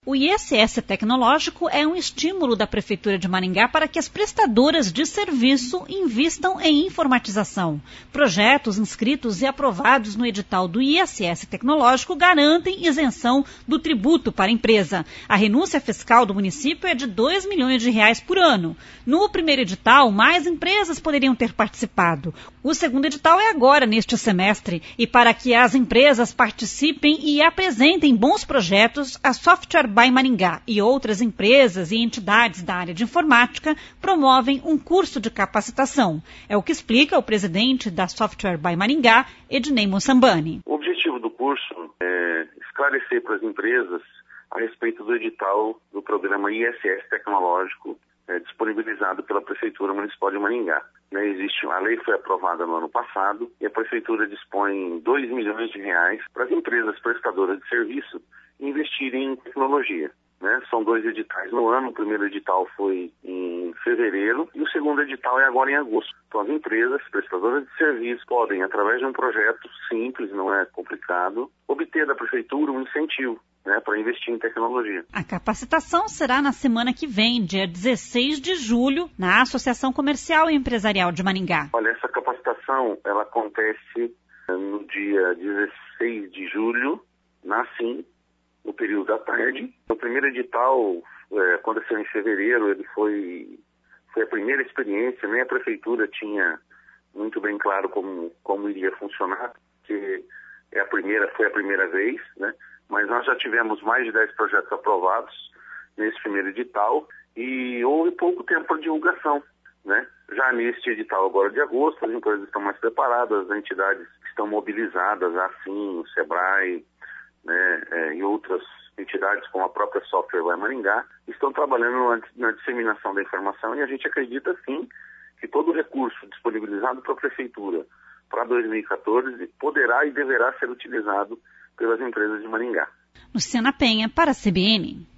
O ISS Tecnológico é um estímulo da Prefeitura de Maringá para que as prestadoras de serviço invistam em informatização. Projetos inscritos e aprovados no edital do ISS Tecnológico garantem isenção do tributo para a empresa. A renúncia fiscal do município é de R$2 milhões por ano. No primeiro edital, mais empresas poderiam ter participado. O segundo edital é agora, neste semestre, e para que as empresas participem e apresentem bons projetos, a Software by Maringá e outras empresas e entidades da área de informática promovem um curso de capacitação. É o que explica o presidente da Software by Maringá, Ednei Mossambani. O objetivo do curso é esclarecer para as empresas a respeito do edital do programa ISS Tecnológico disponibilizado pela Prefeitura Municipal de Maringá. A lei foi aprovada no ano passado e a Prefeitura dispõe R$2 milhões para as empresas prestadoras de serviço investirem em tecnologia. São 2 editais no ano, o primeiro edital foi em fevereiro e o segundo edital é agora em agosto. Então as empresas prestadoras de serviço podem, através de um projeto simples, não é complicado, obter da Prefeitura um incentivo para investir em tecnologia. A capacitação será na semana que vem, dia 16 de julho, na Associação Comercial e Empresarial de Maringá. Olha, essa capacitação ela acontece no dia 16 de julho, na SIM, no período da tarde. O primeiro edital aconteceu em fevereiro, ele foi a primeira experiência, nem a Prefeitura tinha muito bem claro como iria funcionar, porque foi a primeira vez, mas nós já tivemos mais de 10 projetos aprovados nesse primeiro edital e houve pouco tempo para divulgação, Já neste edital agora de agosto, as empresas estão mais preparadas, as entidades estão mobilizadas, assim, o SEBRAE, e outras entidades como a própria Software by Maringá estão trabalhando na disseminação da informação e a gente acredita sim que todo o recurso disponibilizado para a Prefeitura para 2014 poderá e deverá ser utilizado pelas empresas de Maringá. Luciana Penha, para a CBN.